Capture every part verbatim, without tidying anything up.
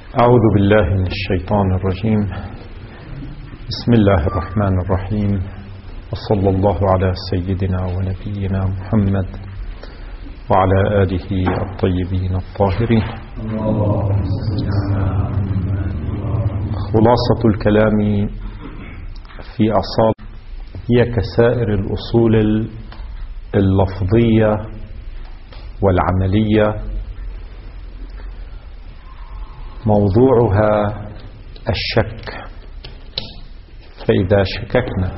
أعوذ بالله من الشيطان الرجيم. بسم الله الرحمن الرحيم، وصلى الله على سيدنا ونبينا محمد وعلى آله الطيبين الطاهرين. خلاصة الكلام في أصالة هي كسائر الأصول اللفظية والعملية، موضوعها الشك. فإذا شككنا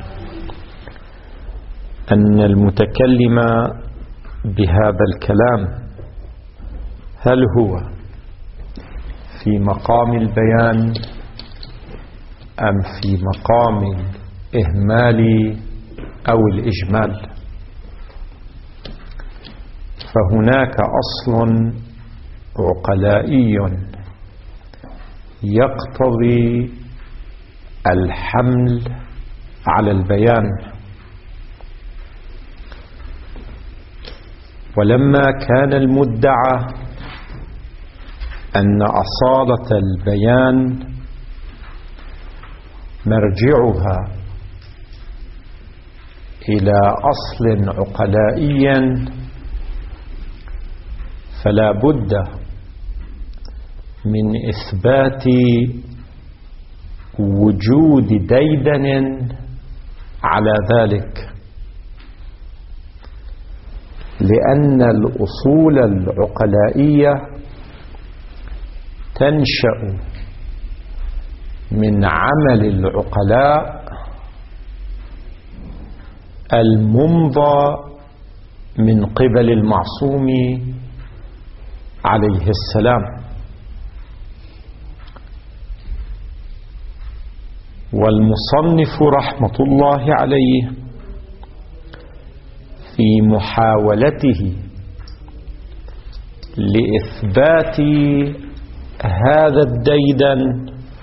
أن المتكلم بهذا الكلام هل هو في مقام البيان أم في مقام الإهمال أو الإجمال، فهناك أصل عقلائي يقتضي الحمل على البيان. ولما كان المدعى أن أصالة البيان مرجعها إلى أصل عقلائي، فلا بد من إثبات وجود ديدن على ذلك، لأن الأصول العقلائية تنشأ من عمل العقلاء الممضى من قبل المعصوم عليه السلام. والمصنف رحمة الله عليه في محاولته لإثبات هذا الديدن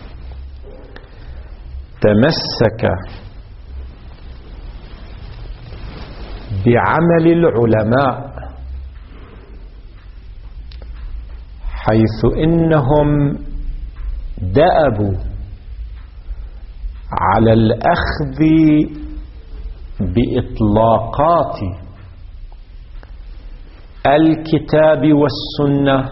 تمسك بعمل العلماء، حيث إنهم دأبوا على الأخذ بإطلاقات الكتاب والسنة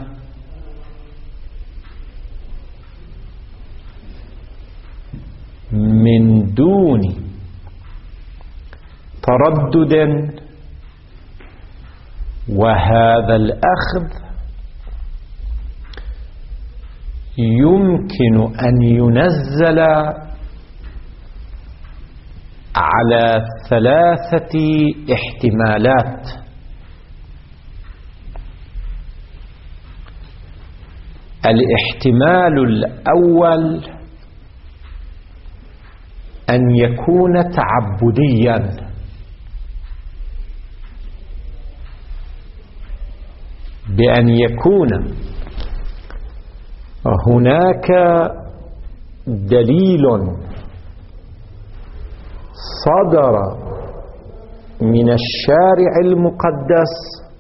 من دون تردد، وهذا الأخذ يمكن أن ينزل على ثلاثة احتمالات. الاحتمال الأول أن يكون تعبديا، بأن يكون هناك دليل صدر من الشارع المقدس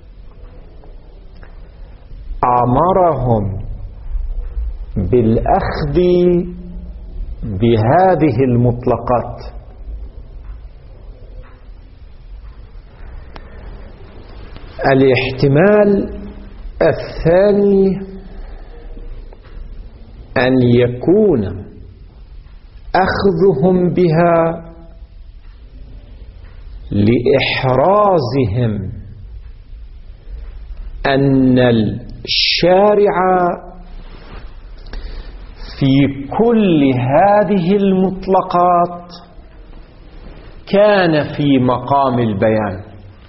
أمرهم بالأخذ بهذه المطلقات. الاحتمال الثاني أن يكون أخذهم بها لإحرازهم أن الشارع في كل هذه المطلقات كان في مقام البيان.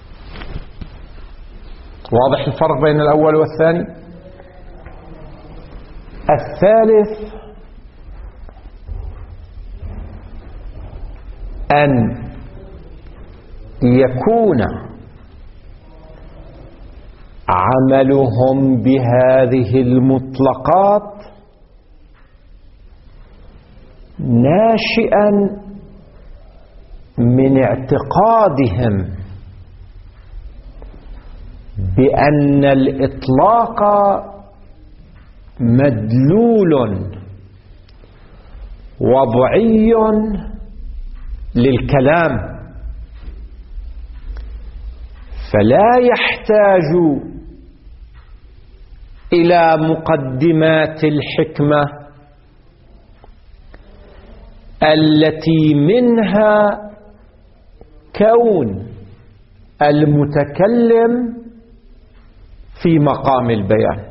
واضح الفرق بين الأول والثاني؟ الثالث أن يكون عملهم بهذه المطلقات ناشئا من اعتقادهم بأن الإطلاق مدلول وضعي للكلام، فلا يحتاج إلى مقدمات الحكمة التي منها كون المتكلم في مقام البيان.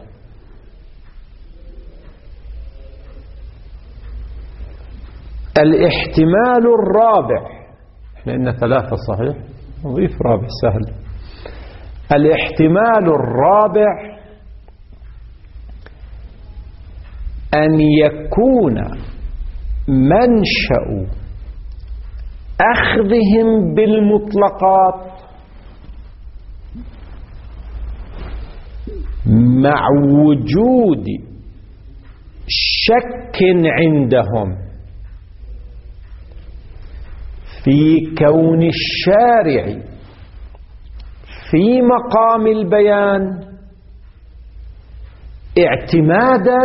الاحتمال الرابع، احنا إن ثلاثة صحيح، نضيف رابع سهل. الاحتمال الرابع أن يكون منشأ أخذهم بالمطلقات مع وجود شك عندهم في كون الشارع في مقام البيان اعتمادا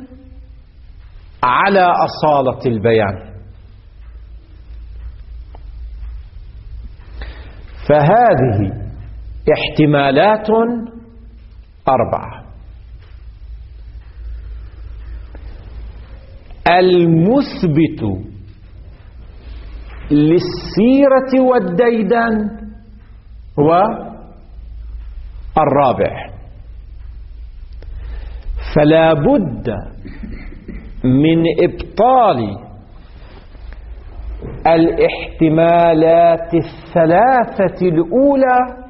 على أصالة البيان. فهذه احتمالات أربعة. المثبت للسيرة والديدن هو الرابع، فلا بد من إبطال الاحتمالات الثلاثة الأولى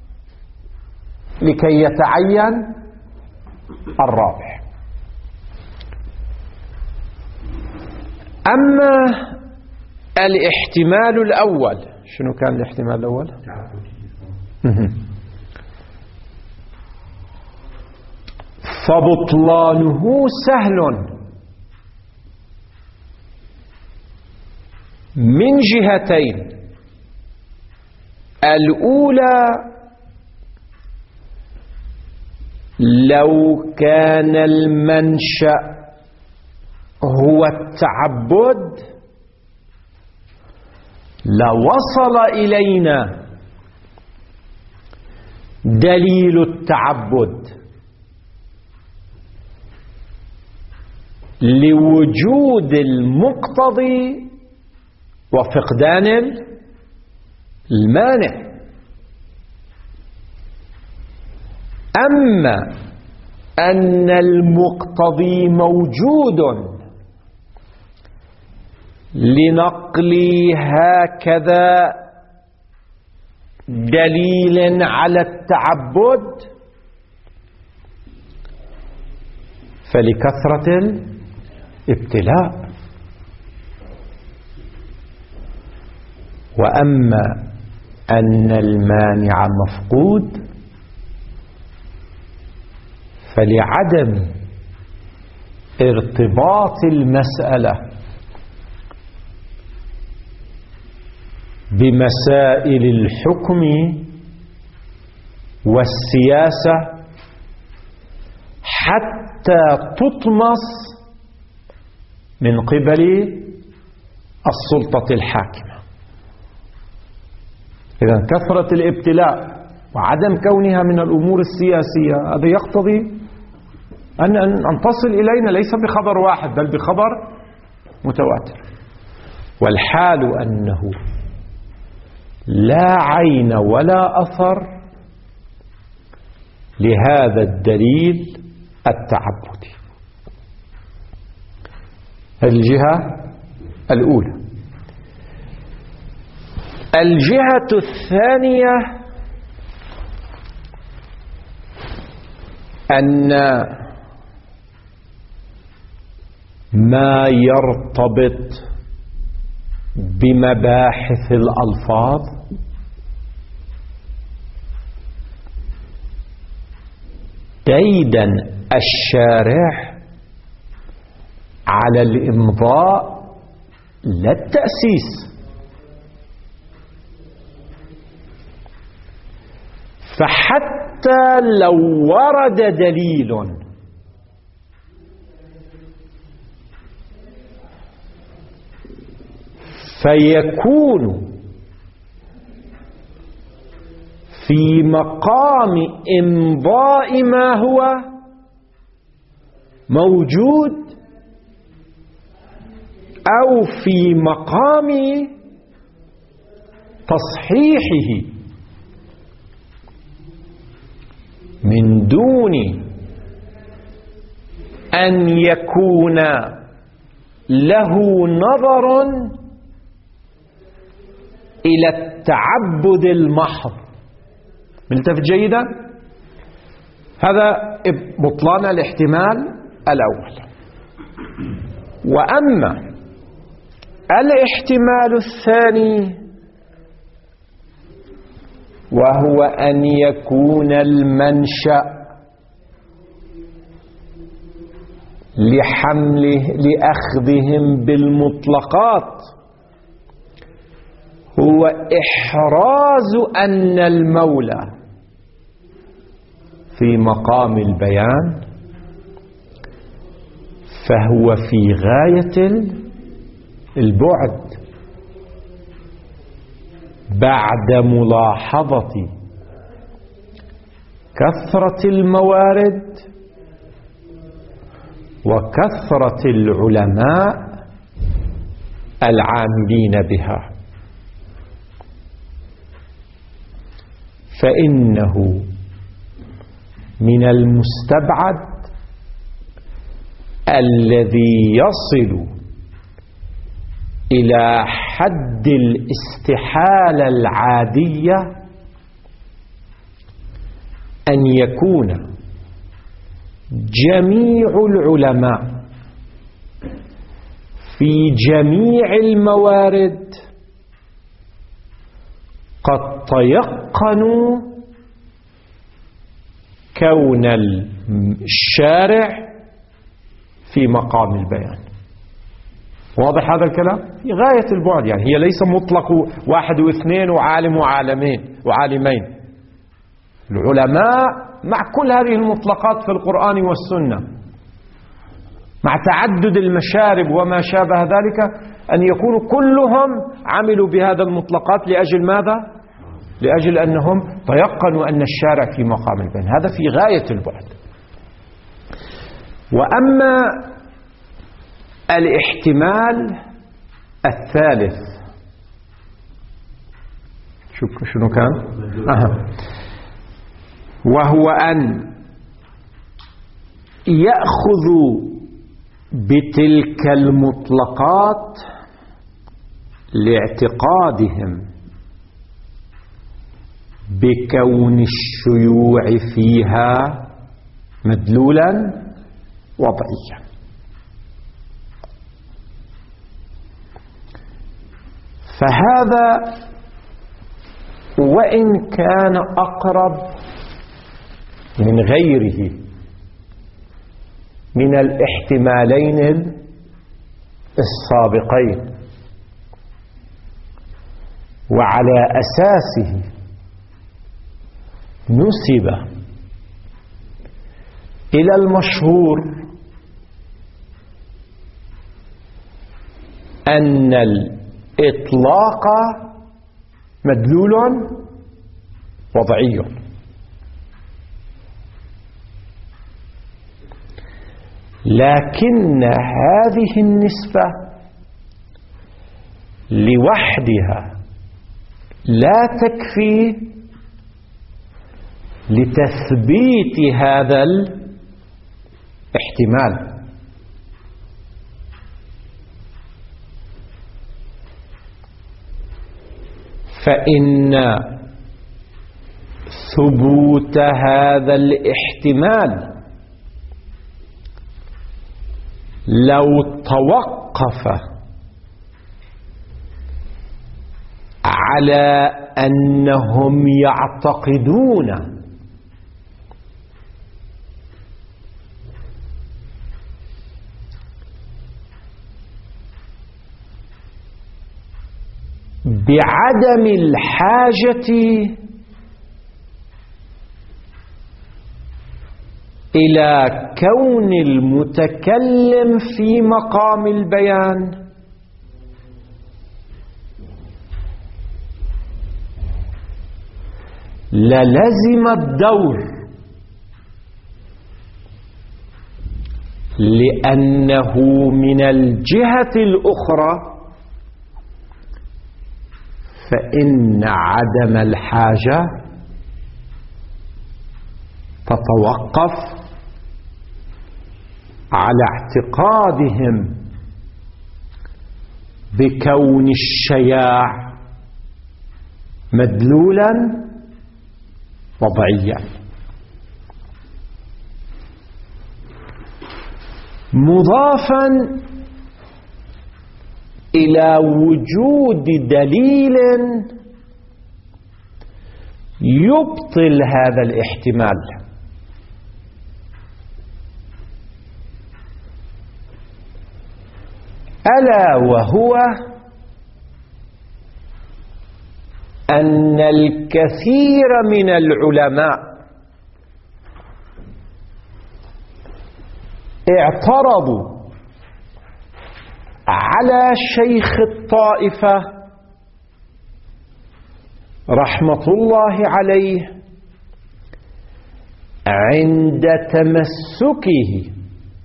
لكي يتعين الرابع. أما الاحتمال الأول، شنو كان الاحتمال الأول؟ فبطلانه سهل من جهتين. الأولى لو كان المنشأ هو التعبد لوصل إلينا دليل التعبد لوجود المقتضي وفقدان المانع. أما أن المقتضي موجود لنقل هكذا دليل على التعبد فلكثرة الابتلاء. وأما أن المانع مفقود فلعدم ارتباط المسألة بمسائل الحكم والسياسة حتى تطمس من قبل السلطة الحاكمة. إذن كثرة الابتلاء وعدم كونها من الأمور السياسية هذا يقتضي أن أن تصل إلينا ليس بخبر واحد بل بخبر متواتر. والحال أنه لا عين ولا أثر لهذا الدليل التعبدي. الجهة الأولى. الجهة الثانية أن ما يرتبط بمباحث الألفاظ ديدن الشارع على الإمضاء لا التأسيس. فحتى لو ورد دليل فيكون في مقام إمضاء ما هو موجود أو في مقام تصحيحه من دون أن يكون له نظر إلى التعبد المحض. ملتفت جيدا؟ هذا بطلان الاحتمال الأول. وأما الاحتمال الثاني وهو أن يكون المنشأ لحمله لأخذهم بالمطلقات هو إحراز أن المولى في مقام البيان، فهو في غاية البعد بعد ملاحظة كثرة الموارد وكثرة العلماء العاملين بها، فإنه من المستبعد الذي يصل إلى حد الاستحالة العادية أن يكون جميع العلماء في جميع الموارد قد تيقنوا كون الشارع في مقام البيان. واضح هذا الكلام؟ في غاية البعد، يعني هي ليس مطلق واحد واثنين وعالم وعالمين وعالمين. العلماء مع كل هذه المطلقات في القرآن والسنة، مع تعدد المشارب وما شابه ذلك، أن يكونوا كلهم عملوا بهذا المطلقات لأجل ماذا؟ لأجل أنهم تيقنوا أن الشارع في مقام البيان. هذا في غاية البعد. وأما الاحتمال الثالث شوف شنو كان أه. وهو أن يأخذ بتلك المطلقات لاعتقادهم بكون الشيوع فيها مدلولا وضعيا. فهذا وإن كان أقرب من غيره من الاحتمالين السابقين، وعلى أساسه نسب إلى المشهور أن الإطلاق مدلول وضعي. لكن هذه النسبة لوحدها لا تكفي لتثبيت هذا الاحتمال. فإن ثبوت هذا الاحتمال لو توقف على أنهم يعتقدون بعدم الحاجة إلى كون المتكلم في مقام البيان، للزم الدور، لأنه من الجهة الأخرى فإن عدم الحاجة تتوقف على اعتقادهم بكون الشياع مدلولا وضعيا، مضافا إلى وجود دليل يبطل هذا الاحتمال، ألا وهو أن الكثير من العلماء اعترضوا على شيخ الطائفة رحمة الله عليه عند تمسكه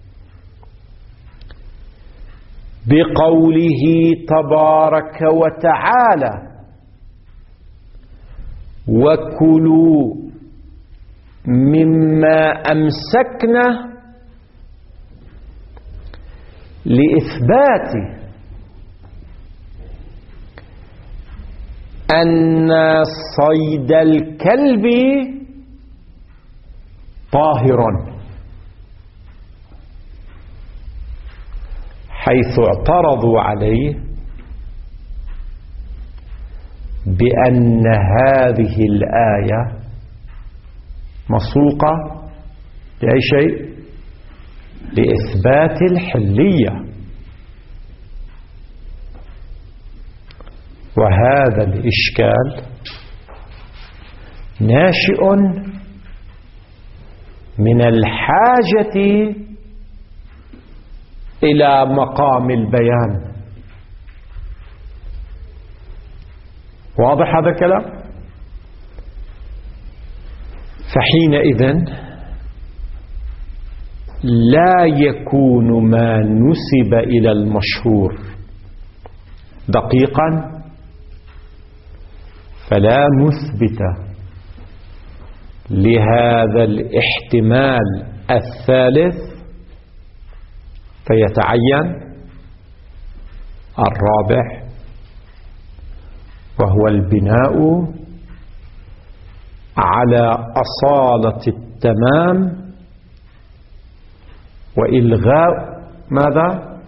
بقوله تبارك وتعالى وكلوا مما أمسكنا، لإثبات أن صيد الكلب طاهر، حيث اعترضوا عليه بأن هذه الآية مسوقة لأي شيء؟ لإثبات الحلية، وهذا الإشكال ناشئ من الحاجة إلى مقام البيان. واضح هذا الكلام؟ فحينئذ لا يكون ما نسب إلى المشهور دقيقا، فلا مثبت لهذا الاحتمال الثالث، فيتعين الرابع، وهو البناء على أصالة التمام وإلغاء ماذا؟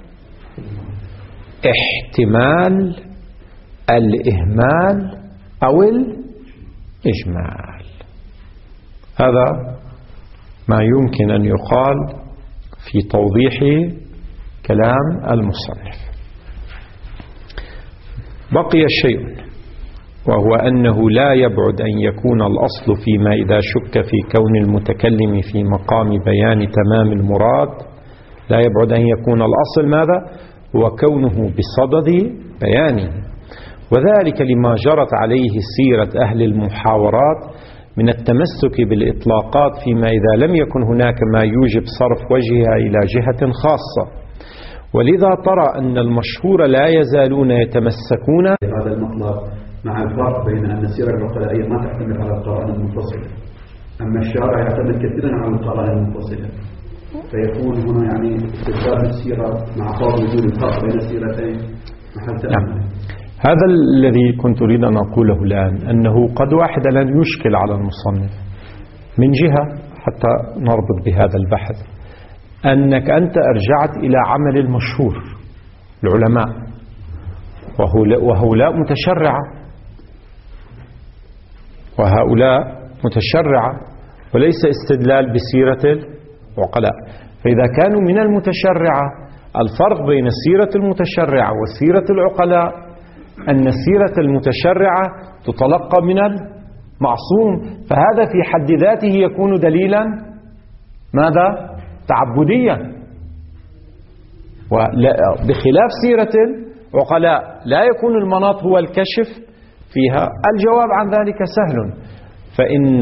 احتمال الإهمال أو الإجمال. هذا ما يمكن أن يقال في توضيح كلام المصنف. بقي شيء، وهو أنه لا يبعد أن يكون الأصل فيما إذا شك في كون المتكلم في مقام بيان تمام المراد، لا يبعد أن يكون الأصل ماذا؟ هو كونه بصدد بيانه، وذلك لما جرت عليه سيرة أهل المحاورات من التمسك بالإطلاقات فيما إذا لم يكن هناك ما يوجب صرف وجهها إلى جهة خاصة، ولذا ترى أن المشهور لا يزالون يتمسكون هذا المطلب، مع الفرق بين أن السيرة العقلائية ما تعتمد على القرائن المنفصلة، أما الشارع يعتمد كثيرا على القرائن المنفصلة، فيكون هنا يعني استخدام السيرة مع فرض وجود الفرق بين السيرتين محل تأمل. هذا الذي كنت أريد أن أقوله الآن، أنه قد واحد لن يشكل على المصنف من جهة حتى نربط بهذا البحث، أنك أنت أرجعت إلى عمل المشهور العلماء، وهؤلاء متشرعة وهؤلاء متشرعة وليس استدلال بسيرة العقلاء. فإذا كانوا من المتشرعة، الفرق بين السيرة المتشرعة وسيرة العقلاء أن السيرة المتشرعة تتلقى من المعصوم، فهذا في حد ذاته يكون دليلا ماذا؟ تعبديا، بخلاف سيرة العقلاء لا يكون المناط هو الكشف فيها. الجواب عن ذلك سهل، فإن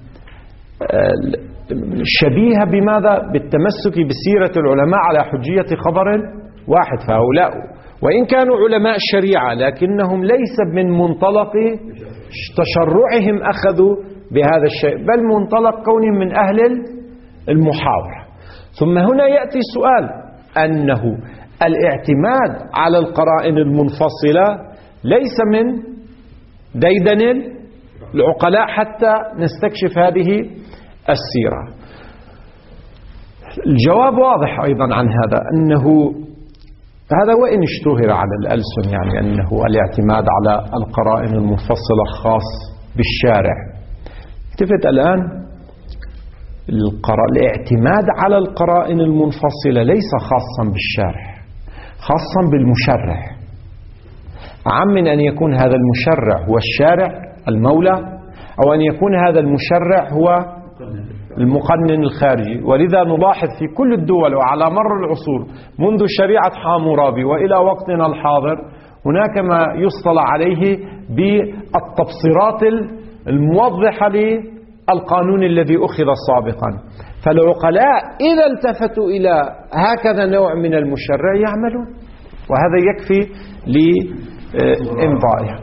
شبيهة بماذا؟ بالتمسك بسيرة العلماء على حجية خبر واحد. فهؤلاء وإن كانوا علماء الشريعة لكنهم ليس من منطلق تشرعهم أخذوا بهذا الشيء، بل منطلق كونهم من أهل المحاورة. ثم هنا يأتي سؤال أنه الاعتماد على القرائن المنفصلة ليس من ديدن العقلاء حتى نستكشف هذه السيرة. الجواب واضح أيضا عن هذا، أنه هذا وإن اشتهر على الألسن يعني أنه الاعتماد على القرائن المنفصلة خاص بالشارع. التفت الآن، الاعتماد على القرائن المنفصلة ليس خاصا بالشارع، خاصا بالمشرع. عم من أن يكون هذا المشرع هو الشارع المولى، أو أن يكون هذا المشرع هو المقنن الخارجي. ولذا نلاحظ في كل الدول وعلى مر العصور منذ شريعة حامورابي وإلى وقتنا الحاضر هناك ما يصطلح عليه بالتبصيرات الموضحة للقانون الذي أخذ سابقا. فالعقلاء إذا التفتوا إلى هكذا نوع من المشرع يعملون، وهذا يكفي لإمضائها.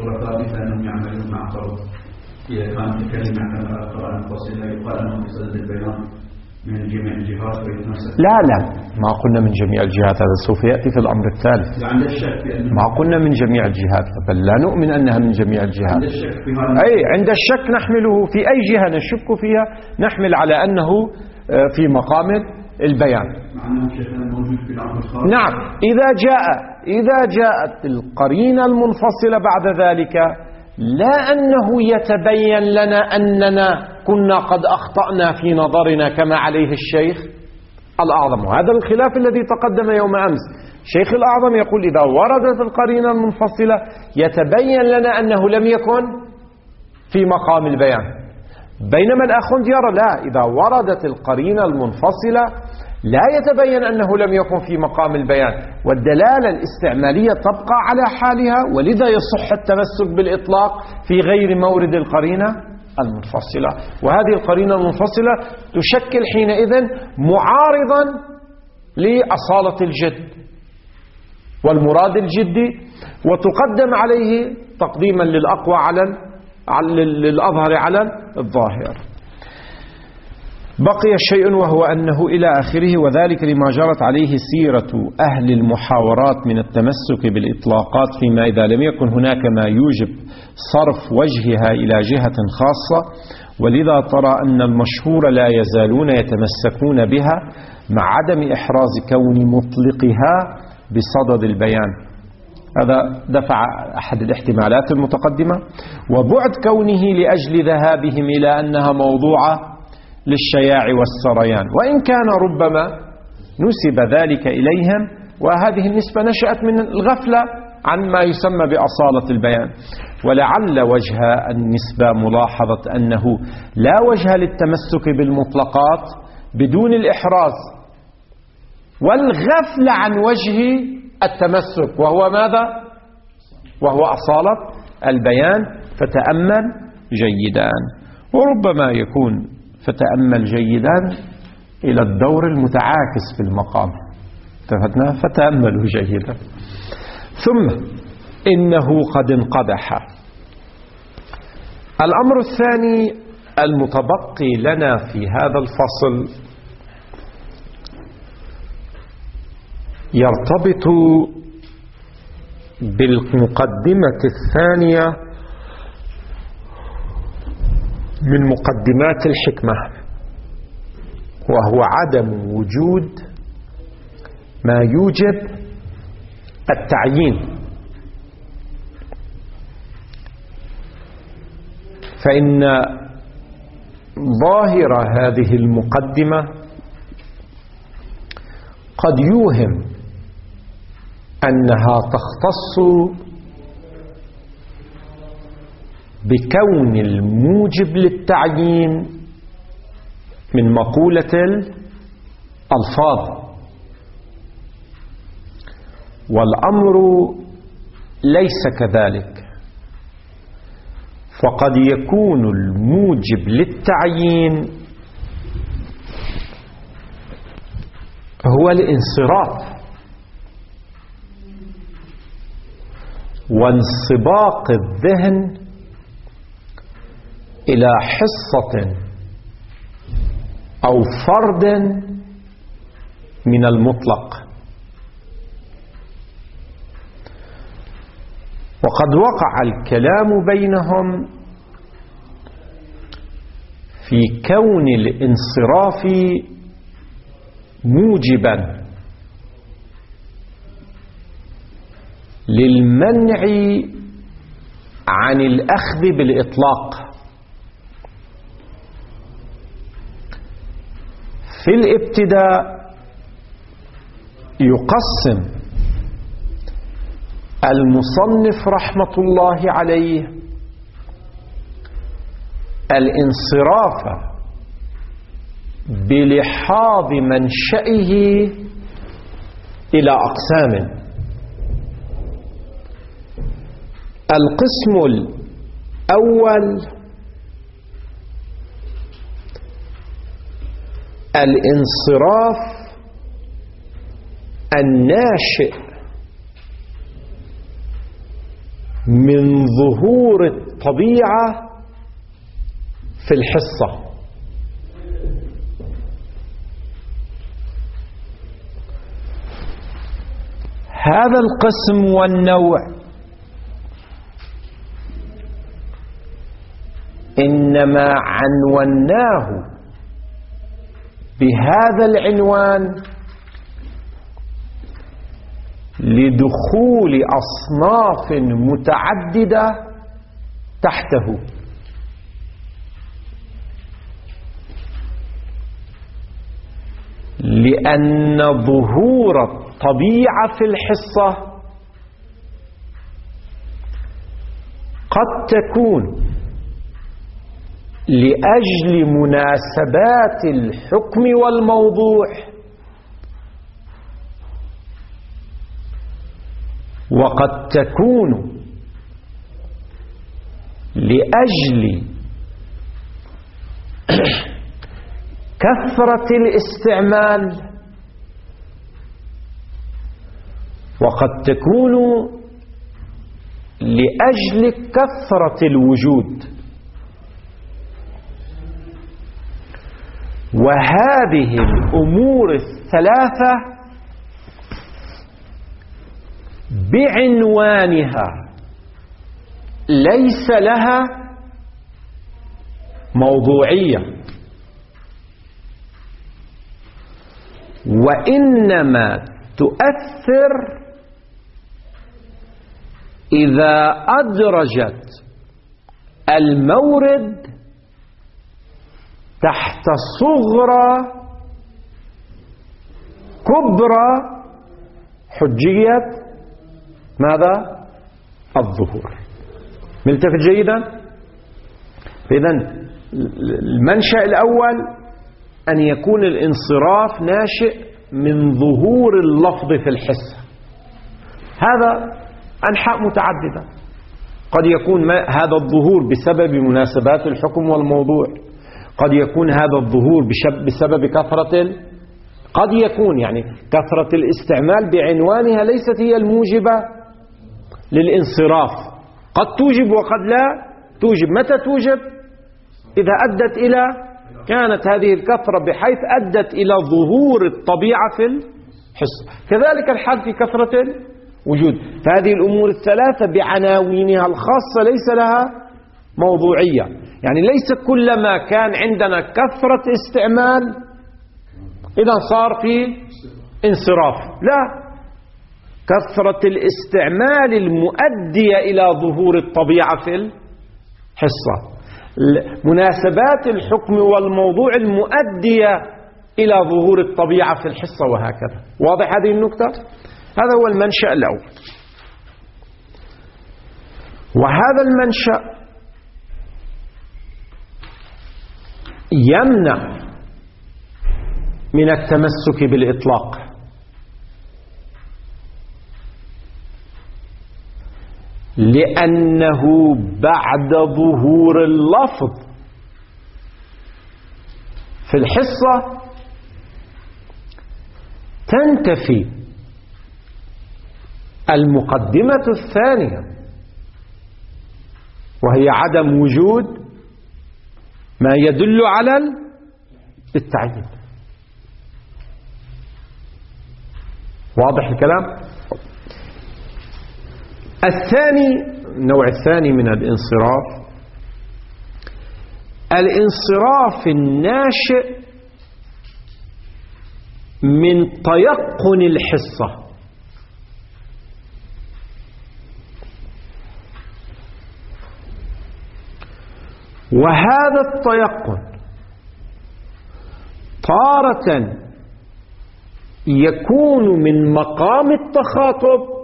إذا كان تكلم عن القرآن المفصل يقال أنه في صدد البيان من جميع الجهات ويتمسك. لا لا ما قلنا من جميع الجهات، هذا سوف يأتي في الأمر الثالث. عند الشك ما قلنا من جميع الجهات، بل لا نؤمن أنها من جميع الجهات. عند الشك في هذا أي عند الشك نحمله في أي جهة نشك فيها نحمل على أنه في مقام البيان. مع أنه شيخنا موجود في الأمر الخاص. نعم، إذا جاء إذا جاءت القرينة المنفصلة بعد ذلك لا أنه يتبين لنا أننا كنا قد أخطأنا في نظرنا كما عليه الشيخ الأعظم، وهذا الخلاف الذي تقدم يوم أمس. الشيخ الأعظم يقول إذا وردت القرينة المنفصلة يتبين لنا أنه لم يكن في مقام البيان، بينما الأخوند يرى لا، إذا وردت القرينة المنفصلة لا يتبين أنه لم يكن في مقام البيان، والدلالة الاستعمالية تبقى على حالها، ولذا يصح التمسك بالإطلاق في غير مورد القرينة المنفصلة. وهذه القرينة المنفصلة تشكل حينئذ معارضا لأصالة الجد والمراد الجدي، وتقدم عليه تقديما للأقوى على للأظهر على الظاهر. بقي شيء وهو أنه إلى آخره وذلك لما جرت عليه سيرة أهل المحاورات من التمسك بالإطلاقات، فيما إذا لم يكن هناك ما يوجب صرف وجهها إلى جهة خاصة، ولذا ترى أن المشهور لا يزالون يتمسكون بها مع عدم إحراز كون مطلقها بصدد البيان. هذا دفع أحد الاحتمالات المتقدمة، وبعد كونه لأجل ذهابهم إلى أنها موضوعة للشياع والسريان، وإن كان ربما نسب ذلك إليهم، وهذه النسبة نشأت من الغفلة عن ما يسمى بأصالة البيان. ولعل وجه النسبة ملاحظة أنه لا وجه للتمسك بالمطلقات بدون الإحراز والغفلة عن وجه التمسك، وهو ماذا؟ وهو أصالة البيان. فتأمل جيدا، وربما يكون فتأمل جيدا إلى الدور المتعاكس في المقام، اتفقنا؟ فتأملوا جيدا. ثم إنه قد انقدح. الأمر الثاني المتبقي لنا في هذا الفصل يرتبط بالمقدمة الثانية من مقدمات الحكمة، وهو عدم وجود ما يوجب التعيين. فإن ظاهر هذه المقدمة قد يوهم أنها تختص بكون الموجب للتعيين من مقولة الألفاظ، والأمر ليس كذلك. فقد يكون الموجب للتعيين هو الانصراف وانصباق الذهن إلى حصة أو فرد من المطلق. وقد وقع الكلام بينهم في كون الانصراف موجبا للمنع عن الأخذ بالإطلاق. في الابتداء يقسم المصنف رحمة الله عليه الانصراف بلحاظ منشئه إلى أقسام. القسم الأول الانصراف الناشئ من ظهور الطبيعة في الحصة. هذا القسم والنوع إنما عنوناه بهذا العنوان لدخول أصناف متعددة تحته. لأن ظهور الطبيعة في الحصة قد تكون لأجل مناسبات الحكم والموضوع، وقد تكون لأجل كثرة الاستعمال، وقد تكون لأجل كثرة الوجود. وهذه الأمور الثلاثة بعنوانها ليس لها موضوعية، وإنما تؤثر إذا أدرجت المورد تحت صغرى كبرى حجية ماذا؟ الظهور. ملتفت جيدا؟ إذن المنشأ الأول أن يكون الانصراف ناشئ من ظهور اللفظ في الحس. هذا أنحاء متعددة. قد يكون هذا الظهور بسبب مناسبات الحكم والموضوع، قد يكون هذا الظهور بسبب كثرة، قد يكون يعني كثرة الاستعمال بعنوانها ليست هي الموجبة للانصراف، قد توجب وقد لا توجب. متى توجب؟ إذا أدت إلى، كانت هذه الكثرة بحيث أدت إلى ظهور الطبيعة في الحس. كذلك الحال في كثرة الوجود. فهذه الأمور الثلاثة بعناوينها الخاصة ليس لها موضوعية. يعني ليس كلما كان عندنا كثرة استعمال إذا صار في انصراف، لا، كثرة الاستعمال المؤدية إلى ظهور الطبيعة في الحصة، مناسبات الحكم والموضوع المؤدية إلى ظهور الطبيعة في الحصة، وهكذا. واضح هذه النكتة؟ هذا هو المنشأ الأول. وهذا المنشأ يمنع من التمسك بالإطلاق، لأنه بعد ظهور اللفظ في الحصة تنتفي المقدمة الثانية، وهي عدم وجود ما يدل على التعيين. واضح الكلام؟ الثاني، النوع الثاني من الانصراف، الانصراف الناشئ من تيقن الحصة. وهذا التيقن تارة يكون من مقام التخاطب،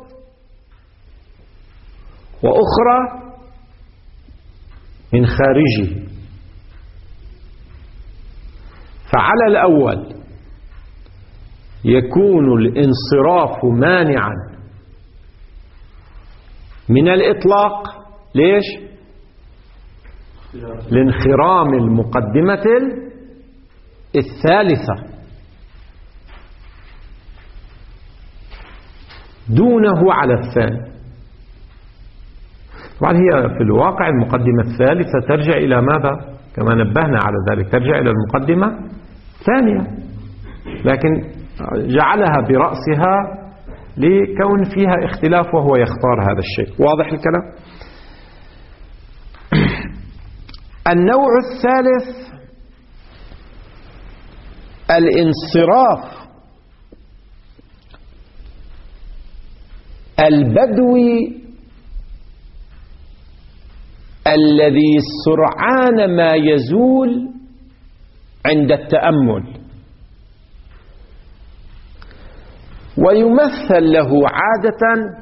وأخرى من خارجه. فعلى الأول يكون الانصراف مانعا من الإطلاق. ليش؟ لانخرام المقدمة الثالثة دونه على الثاني. طبعا هي في الواقع المقدمة الثالثة ترجع إلى ماذا؟ كما نبهنا على ذلك، ترجع إلى المقدمة الثانية، لكن جعلها برأسها لكون فيها اختلاف وهو يختار هذا الشيء. واضح الكلام؟ النوع الثالث الانصراف البدوي الذي سرعان ما يزول عند التأمل، ويمثل له عادة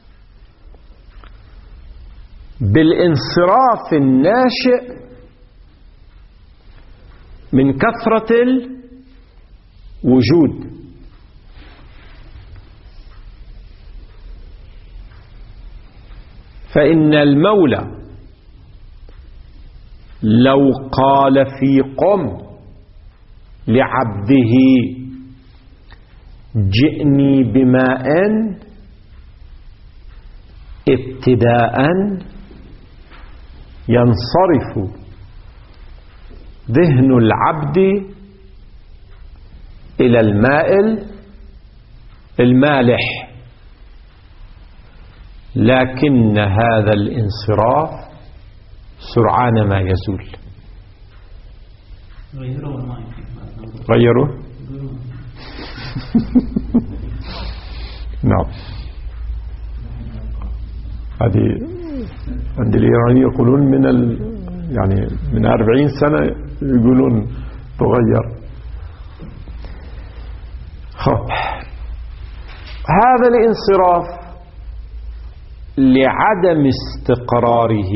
بالانصراف الناشئ من كثرة الوجود. فإن المولى لو قال في قم لعبده جئني بماء ابتداء ينصرف ذهن العبد إلى الماء المالح، لكن هذا الانصراف سرعان ما يزول. غيره نعم. هذه عند الإيراني يقولون من ال يعني من أربعين سنة يقولون تغير. خب، هذا الانصراف لعدم استقراره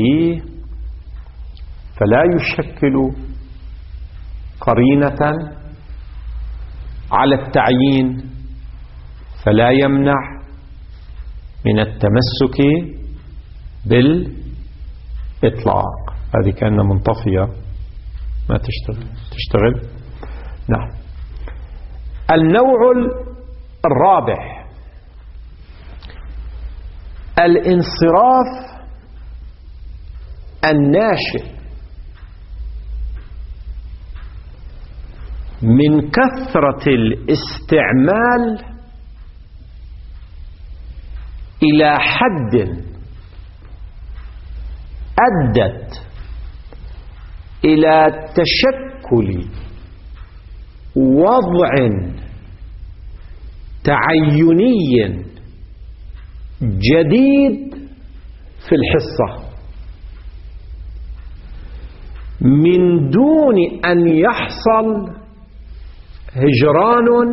فلا يشكل قرينة على التعيين، فلا يمنع من التمسك بالإطلاق. هذه كأنها منطفية ما تشتغل تشتغل نعم. النوع الرابع الانصراف الناشئ من كثرة الاستعمال إلى حد أدت إلى تشكل وضع تعيني جديد في الحصة من دون أن يحصل هجران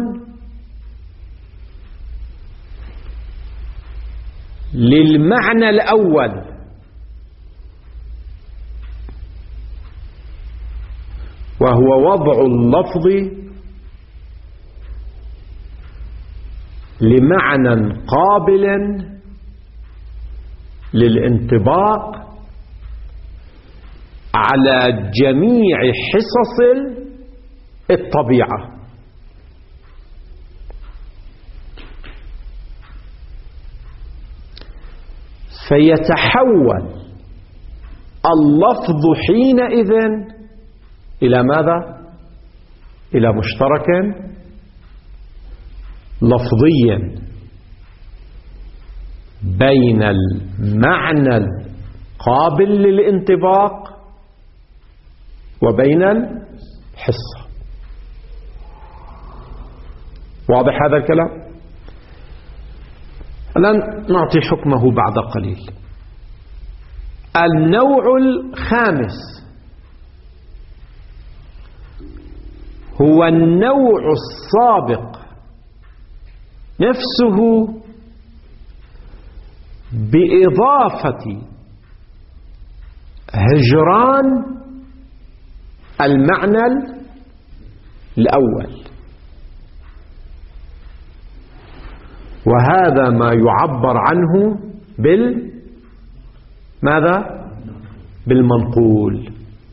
للمعنى الأول، وهو وضع اللفظ لمعنى قابل للانطباق على جميع حصص الطبيعة. فيتحول اللفظ حينئذ إلى ماذا؟ إلى مشترك لفظي بين المعنى القابل للانطباق وبين الحصة. واضح هذا الكلام؟ الآن نعطي حكمه بعد قليل. النوع الخامس هو النوع السابق نفسه بإضافة هجران المعنى الأول، وهذا ما يعبر عنه بال ماذا؟ بالمنقول.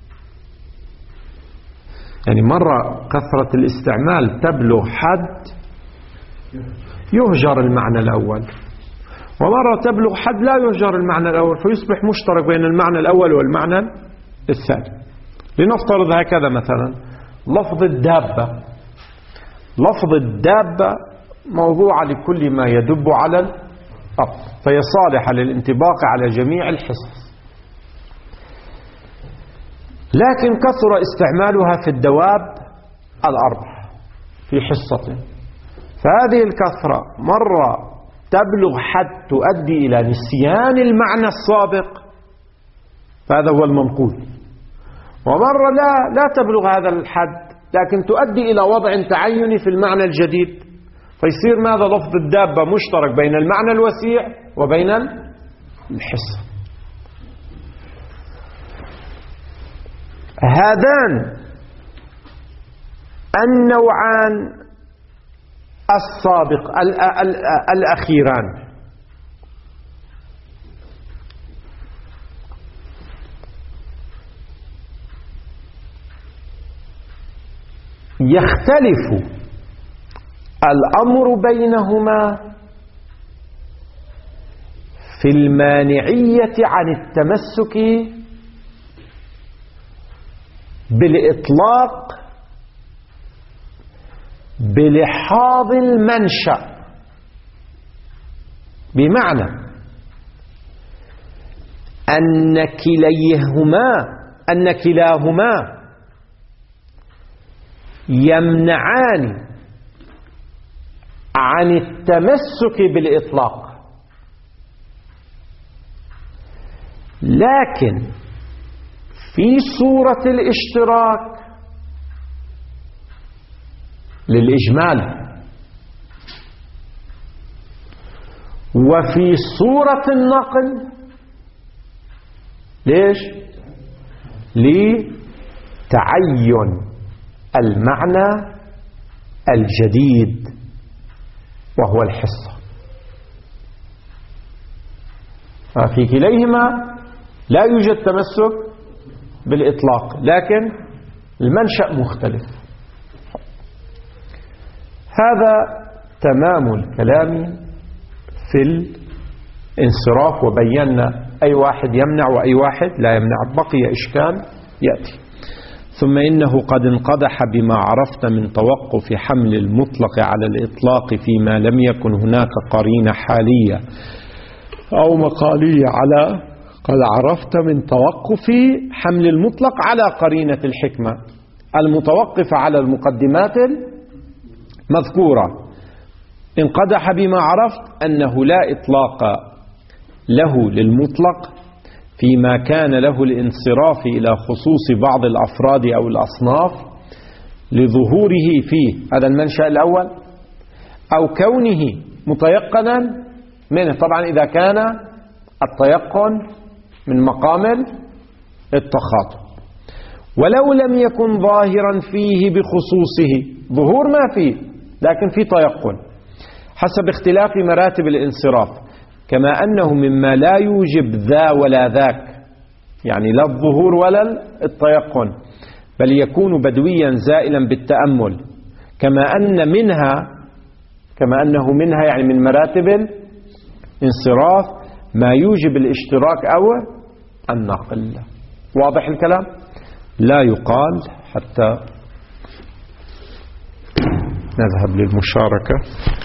يعني مرة كثرة الاستعمال تبلغ حد يهجر المعنى الأول، ومرة تبلغ حد لا يهجر المعنى الأول، فيصبح مشترك بين المعنى الأول والمعنى الثاني. لنفترض هكذا مثلا لفظ الدابة. لفظ الدابة موضوع لكل ما يدب على الأرض، فهي صالحة للانطباق على جميع الحصص، لكن كثر استعمالها في الدواب الأربع في حصة، فهذه الكثرة مرة تبلغ حد تؤدي إلى نسيان المعنى السابق، فهذا هو المنقول، ومرة لا لا تبلغ هذا الحد لكن تؤدي إلى وضع تعيني في المعنى الجديد، فيصير ماذا؟ لفظ الدابة مشترك بين المعنى الوسيع وبين الحصة. هذان النوعان السابق الأخيران يختلف الأمر بينهما في المانعية عن التمسك بالإطلاق بلحاظ المنشأ، بمعنى أن كليهما أن كلاهما يمنعان عن التمسك بالإطلاق، لكن في صورة الاشتراك للإجمال، وفي صورة النقل ليش؟ لتعين المعنى الجديد وهو الحصة. ففي كليهما لا يوجد تمسك بالإطلاق، لكن المنشأ مختلف. هذا تمام الكلام في الانصراف، وبينا أي واحد يمنع وأي واحد لا يمنع. بقي إشكال يأتي: ثم إنه قد انقدح بما عرفت من توقف حمل المطلق على الإطلاق فيما لم يكن هناك قرينة حالية أو مقالية على قد عرفت من توقف حمل المطلق على قرينة الحكمة المتوقفة على المقدمات المذكورة. انقدح بما عرفت أنه لا إطلاق له للمطلق فيما كان له الانصراف إلى خصوص بعض الأفراد أو الأصناف لظهوره فيه، هذا المنشأ الأول، أو كونه متيقنا منه. طبعا إذا كان التيقن من مقام التخاطب، ولو لم يكن ظاهرا فيه بخصوصه، ظهور ما فيه لكن في تيقن حسب اختلاف مراتب الانصراف، كما أنه مما لا يوجب ذا ولا ذاك، يعني لا الظهور ولا التيقن، بل يكون بدويا زائلا بالتأمل، كما أن منها كما أنه منها يعني من مراتب الانصراف ما يوجب الاشتراك أو النقل. واضح الكلام؟ لا يقال حتى نذهب للمشاركة.